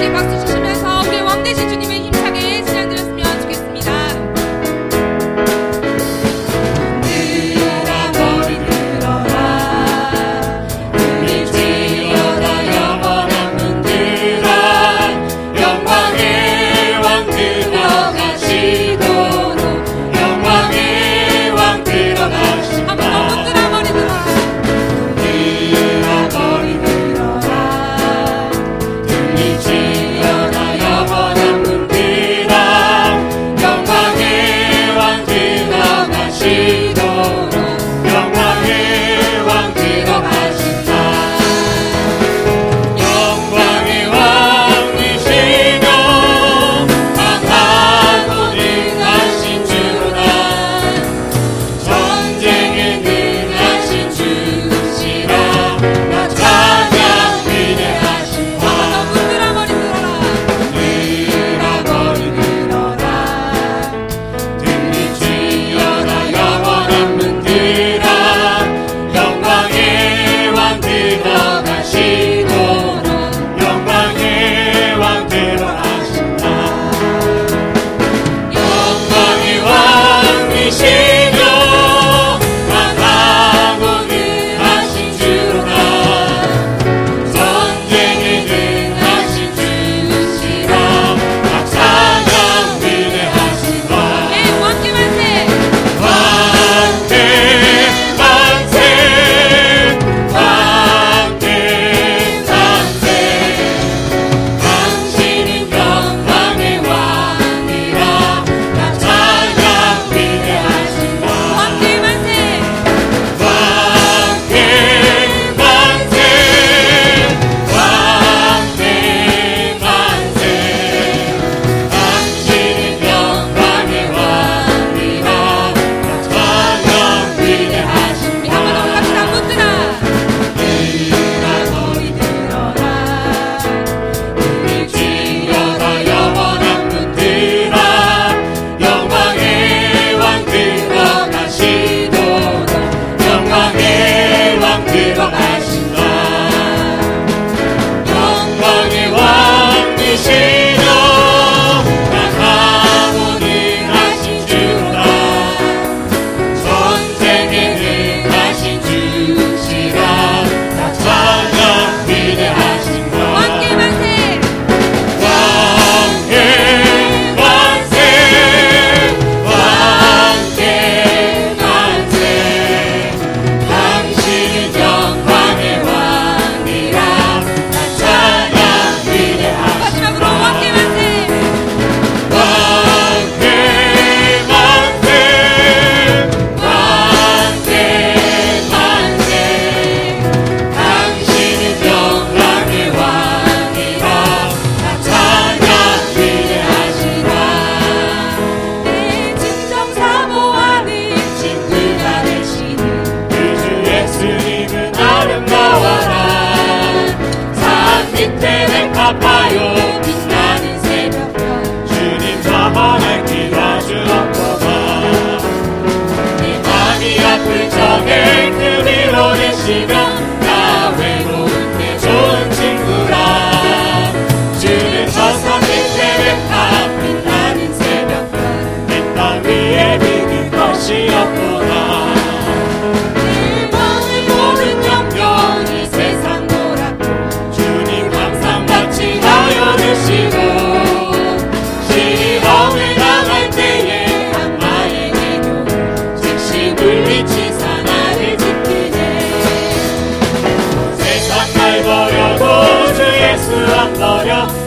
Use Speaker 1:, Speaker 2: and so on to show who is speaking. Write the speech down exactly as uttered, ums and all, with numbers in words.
Speaker 1: 함께 박수 치시면서 우리 왕 되신 주님의 힘차게 찬양드렸으면 좋겠습니다.
Speaker 2: 들어라 머리 들어라 우리 뛰어라 영원한 문들아 영광의 왕 들어가시도록 영광의 왕 들어가신다.
Speaker 1: 한번 들어 머리 들어라
Speaker 2: 들어 머리 들어라 등이 찌어라 영원한 문들아 영광의 왕 들어가시도록 영광의 왕 들어가신다. 영광의 왕이시며 강하고 능하신 주로다 전쟁에 능하신 주시라 나 찬양 위대하신다.
Speaker 1: 한번 들어 머리 들어라
Speaker 2: 들어 머리 들어라 등이 찌어라 영원한 문들아 영광의 왕 들어가시도록 영광의 왕 들어가신다. 영광의 왕이시며 강하고 능하신 주로다 전쟁에 능하신 주시라 나 찬양 위대하신다.
Speaker 1: 예, 왕께 만세
Speaker 2: 왕께 만세 왕께 만세 당신은 영광의 왕이라 나 찬양 위대하신다.
Speaker 1: 왕께 만세
Speaker 2: 왕께 만세 왕께 만세 당신은 영광의 왕이라 나 찬양 위대하신다.
Speaker 1: 한번 더 갑시다. 문들아
Speaker 2: 들어라 머리 들어라 등이 찌어라 영원한 문들아 영광의 왕 들어가시도록 영광의 왕 들어가신다. 영광의 왕이시며 강하고 능하신 주로다 전쟁에 능하신 주시라 나 찬양 위대하신다.
Speaker 1: 왕께 만세
Speaker 2: 왕께 만세 왕께 만세 당신은 영광의 왕이라 나 찬양 위대하신다.
Speaker 1: 마지막으로 왕께 만세
Speaker 2: 왕께 만세 왕께 만세 당신은 영광의 왕이라 나 찬양 위대하시라.
Speaker 1: 내 진정 사모하는
Speaker 2: 친구가 되시는 그 주 예수님은 아름다워라. 산 밑에 백합화요 빛나는 새벽별 주님 저번에 기도하시었도다. 내 맘이 아플 적에 그 위로 되시며 나 외로울 때 좋은 친구라. 주는 저 산 밑에 백합 빛나는 새벽별 내 땅 위에 비는 것이었구나. 내 마음의 모든 염려이 세상 노랗고 주님 항상 같이 하여 주시고 시험을 당할 때에 악마의 기도 즉시 물리치사 나를 지키네. 세상 날 버려도 주 예수 안 버려